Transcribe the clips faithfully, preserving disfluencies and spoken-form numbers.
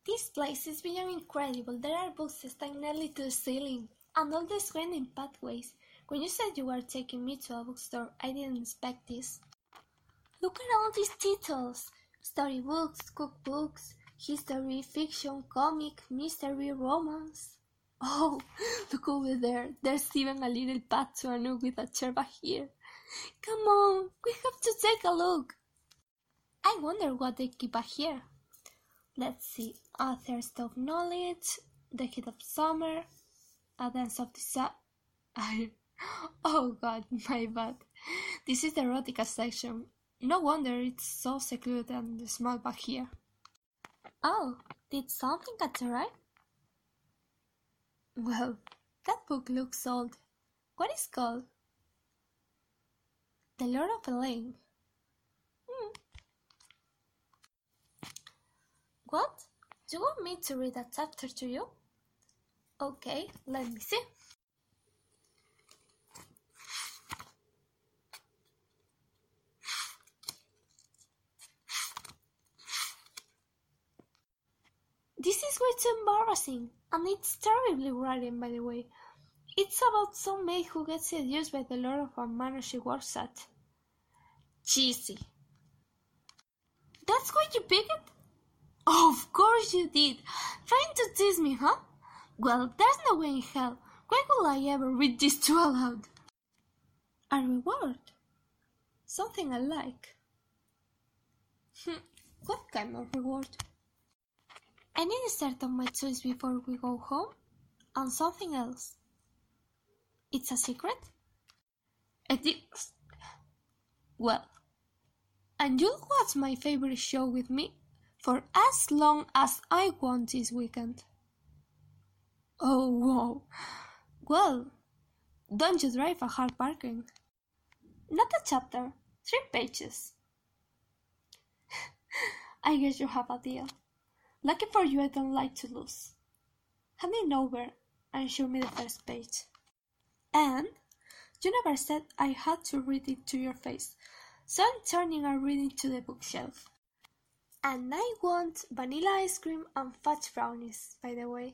This place is beyond incredible. There are books staying nearly to the ceiling, and all these winding pathways. When you said you were taking me to a bookstore, I didn't expect this. Look at all these titles. Storybooks, cookbooks, history, fiction, comic, mystery, romance. Oh, look over there. There's even a little path to a nook with a chair back here. Come on, we have to take a look. I wonder what they keep back here. Let's see. A Thirst of Knowledge, The Heat of Summer, A Dance of Desire. Oh god, my bad. This is the erotica section. No wonder it's so secluded and small back here. Oh, did something catch your eye? Well, that book looks old. What is it called? The Lord of Elaine. Hmm. What? Do you want me to read a chapter to you? Okay, let me see. This is way too embarrassing, and it's terribly written, by the way. It's about some maid who gets seduced by the lord of a manor she works at. Cheesy. That's why you picked it? Of course you did. Trying to tease me, huh? Well, there's no way in hell. Why would I ever read this too aloud? A reward? Something I like. What kind of reward? I need to start on my choice before we go home, and something else. It's a secret? It is. Well, and you'll watch my favorite show with me for as long as I want this weekend. Oh, wow. Well, don't you drive a hard bargain? Not a chapter, three pages. I guess you have a deal. Lucky for you, I don't like to lose. Hand it over and show me the first page. And you never said I had to read it to your face, so I'm turning and reading to the bookshelf. And I want vanilla ice cream and fudge brownies, by the way.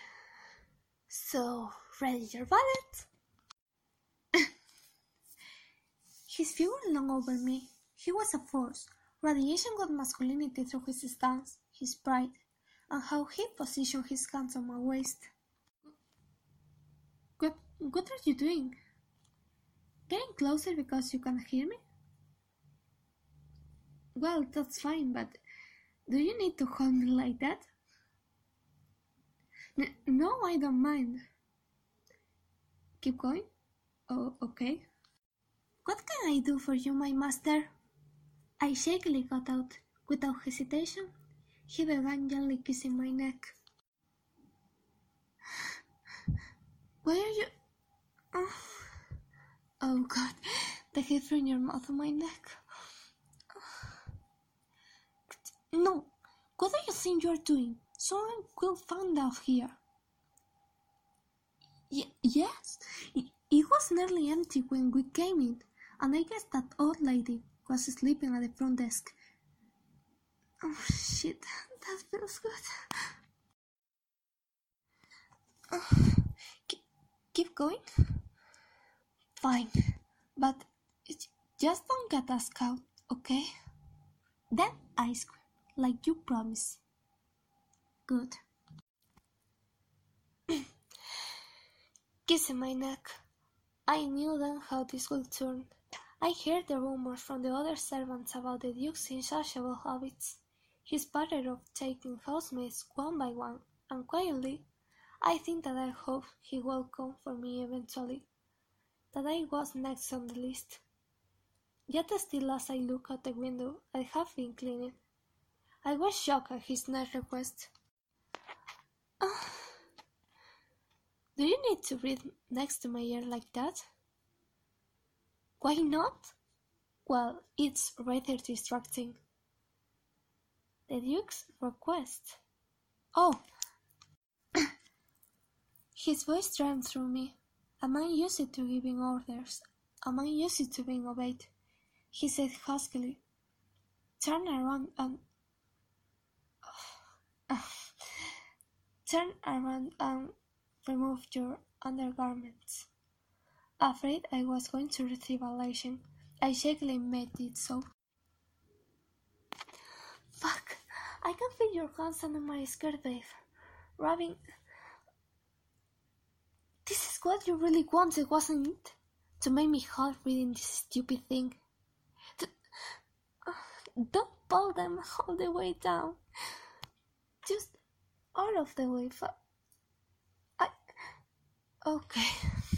So, ready your wallet? His figure hung over me. He was a force. Radiation got masculinity through his stance, his pride, and how he positioned his hands on my waist. What, what are you doing? Getting closer because you can't hear me? Well, that's fine, but do you need to hold me like that? N- no, I don't mind. Keep going? Oh, okay. What can I do for you, my master? I shakily got out. Without hesitation, he began gently kissing my neck. Why are you... Oh, oh God, the heat from your mouth on my neck. No, what do you think you're doing? Someone will find out here. Y- yes, it, it was nearly empty when we came in, and I guess that old lady was sleeping at the front desk. Oh shit, that feels good. Uh, keep, keep going? Fine, but just don't get us caught, okay? Then ice cream, like you promised. Good. Kissing my neck. I knew then how this would turn. I heard the rumors from the other servants about the Duke's insatiable habits, his pattern of taking housemaids one by one, and quietly, I think that I hoped he would come for me eventually, that I was next on the list. Yet still as I look out the window I have been cleaning, I was shocked at his next request. Oh, do you need to breathe next to my ear like that? Why not? Well, it's rather distracting. The Duke's request. Oh! His voice trembled through me. A man used to giving orders. A man used to being obeyed. He said huskily, "Turn around and..." Turn around and remove your undergarments. Afraid I was going to receive a lashing, I shakily made it so. Fuck! I can feel your hands under my skirt, babe. Rubbing. This is what you really wanted, wasn't it? To make me hot reading this stupid thing. Don't pull them all the way down. Just out of the way. I... Okay.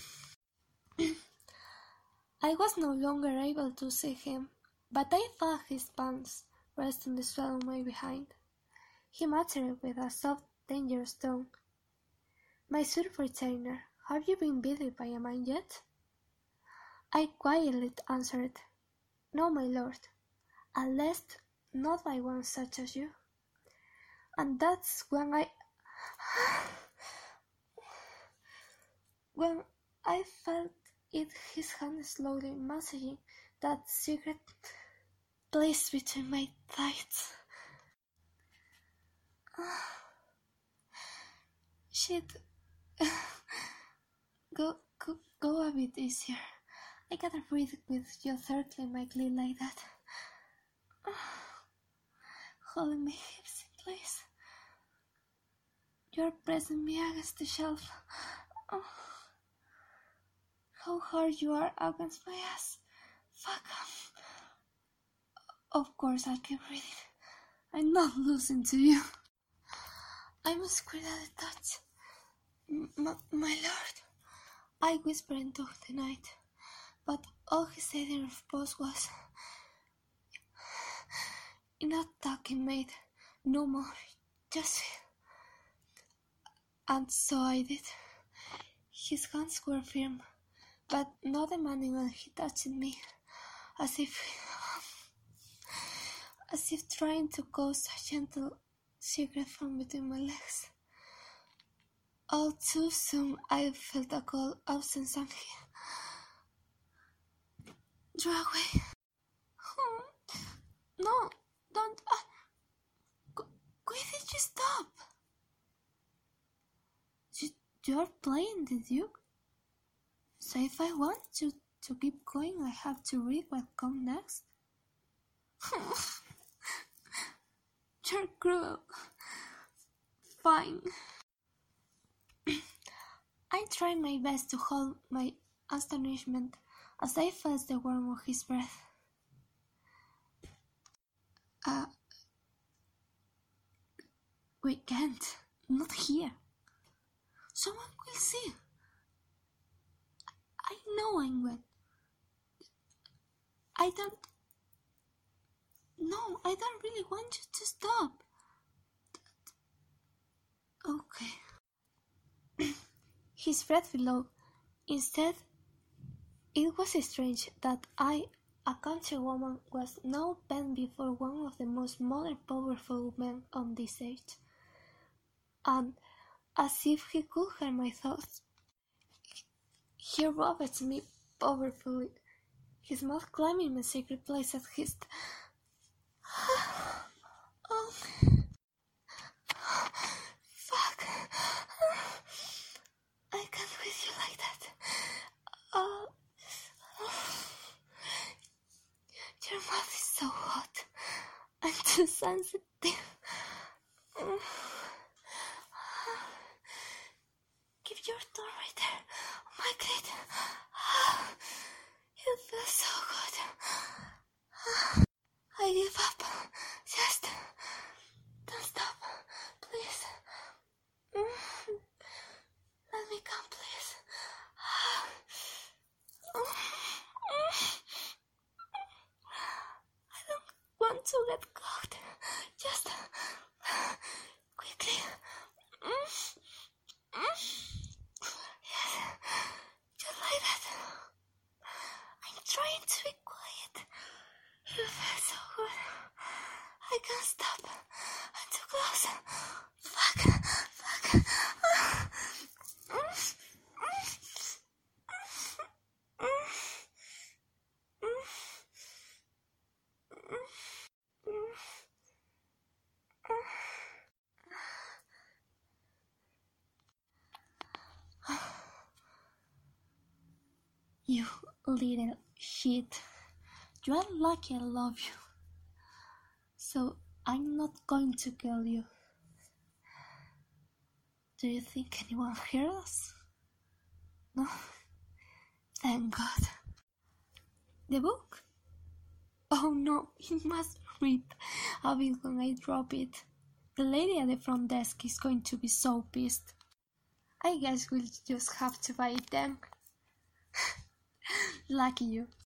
I was no longer able to see him, but I felt his palms rest on the swell on my behind. He muttered with a soft, dangerous tone. My sweet retainer, have you been bitten by a man yet? I quietly answered, No, my lord, at least not by one such as you. And that's when I... when I felt it, his hand slowly massaging that secret place between my thighs. Shit. Go, go, go a bit easier. I can't breathe with you circling my clit like that. Holding my hips in place. You're pressing me against the shelf. Oh. How hard you are against my ass. Fuck. Of course I'll keep breathing. I'm not losing to you. I'm scared at the touch. M- my lord, I whispered into the night, but all he said in response was, "You're not talking, mate. No more. Just..." And so I did. His hands were firm, but not demanding when he touched me, as if, as if trying to cause a gentle secret from between my legs. All too soon I felt a cold absence and he... Draw away. No, don't... Uh, why did you stop? You, you're playing the Duke? So if I want to, to keep going, I have to read what comes next? You're cruel. Fine. I tried my best to hold my astonishment as I felt the warmth of his breath. Uh, we can't. Not here. Someone will see. I know I'm wet. I don't... No, I don't really want you to stop. Okay. His breath below. Instead, it was strange that I, a country woman, was now bent before one of the most modern, powerful men on this age. And, as if he could hear my thoughts, he rubbed me powerfully, his mouth climbing my secret place at his... Oh... Fuck. I can't with you like that. Oh. Your mouth is so hot. I'm too sensitive. Give your tongue right there. Oh my god. It feels so good. I give up. Just don't stop. Please. Let me come, please. I don't want to get caught. Just You little shit. You are lucky I love you. So I'm not going to kill you. Do you think anyone heard us? No? Thank God. The book? Oh no, it must rip a bit when I drop it. The lady at the front desk is going to be so pissed. I guess we'll just have to buy it then. Lucky you.